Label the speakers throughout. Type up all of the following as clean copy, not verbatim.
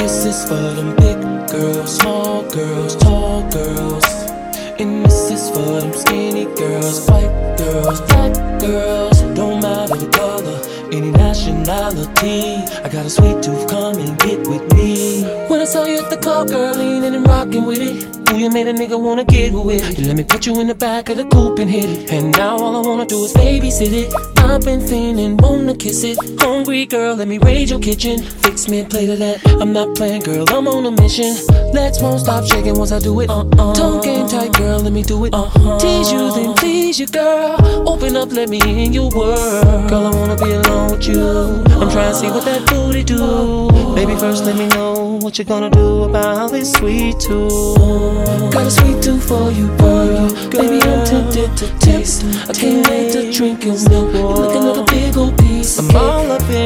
Speaker 1: This is for them big girls, small girls, tall girls. And this is for them skinny girls, white girls, black girls. Don't matter the color, any nationality. I got a sweet tooth, come and get with me. When I saw you at the club, girl, leaning and rocking with it. Ooh, you made a nigga wanna giggle with it. Let me put you in the back of the coupe and hit it. And now all I wanna do is babysit it. I've been feeling, wanna kiss it. Hungry girl, let me raid your kitchen. Fix me a plate of that. I'm not playing, girl, I'm on a mission. Legs won't stop shaking once I do it. Tongue game tight, girl, let me do it. Tease you, then please you, girl. Open up, let me in your world. Girl, I wanna be alone with you. I'm trying to see what that booty do. Baby, first let me know what you're gonna do about this sweet tooth. Got a sweet tooth for you, girl. Baby, I'm tempted to taste. I can't wait to drink your milk. You're looking like a big old piece of cake. I'm all up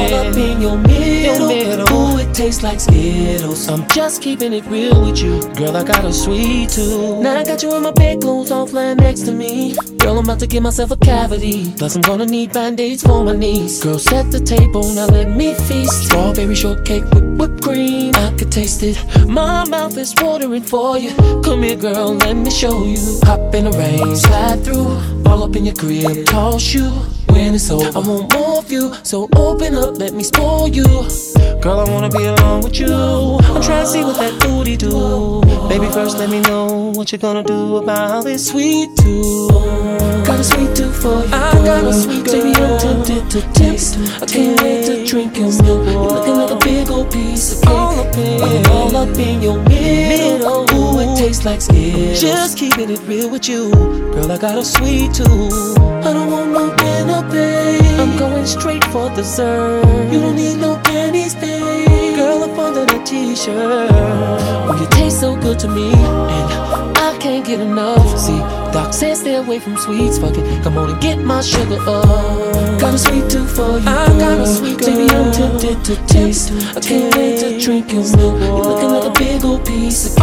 Speaker 1: in your middle. Ooh, it tastes like Skittles. I'm just keeping it real with you. Girl, I got a sweet tooth. Now I got you in my bed clothes all flying next to me. Girl, I'm about to give myself a cavity. Plus I'm gonna need band-aids for my knees. Girl, set the table, now let me feast. Strawberry shortcake with whipped cream, I could taste it. My mouth is watering for you. Come here, girl, let me show you. Hop in the rain, slide through, all up in your crib, toss you. When it's over, I want more of you, so open up, let me spoil you. Girl, I wanna be alone with you. I'm trying to see what that booty do. Baby, first let me know what you're gonna do about this sweet tooth. Got a sweet tooth for you, I got a sweet tooth. Baby, I'm tempted to taste. I can't wait to drink your milk. You're looking like a big old piece of cake. All up in your middle. Ooh, it tastes like Skittles. Just keeping it real with you. Girl, I got a sweet tooth. I don't want no dinner, babe. I'm going straight for dessert. You don't need no panties, babe. Girl, up under that t-shirt. Oh, you taste so good to me, and I can't get enough. See, Doc said stay away from sweets. Fuck it, come on and get my sugar up. Got a sweet tooth for you, I got a sweet tooth. Baby, I'm tempted to taste. I can't wait to drink your milk. You're looking like a big old piece of cake.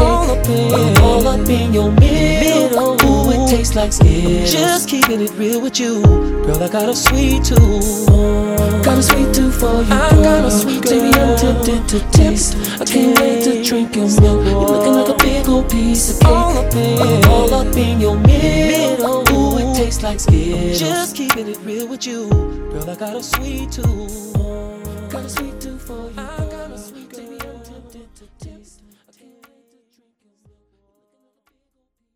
Speaker 1: All up in your middle. Ooh, it tastes like Skittles. Just keeping it real with you. Girl, I got a sweet tooth. Got a sweet tooth for you, I got a sweet tooth. Baby, I'm tempted to taste. I can't wait to drink your milk. You're looking like a big old piece of cake. All up in your middle. Ooh, it tastes like Skittles. Just keeping it real with you. Girl, I got a sweet tooth. Got a sweet tooth for you, I got a sweet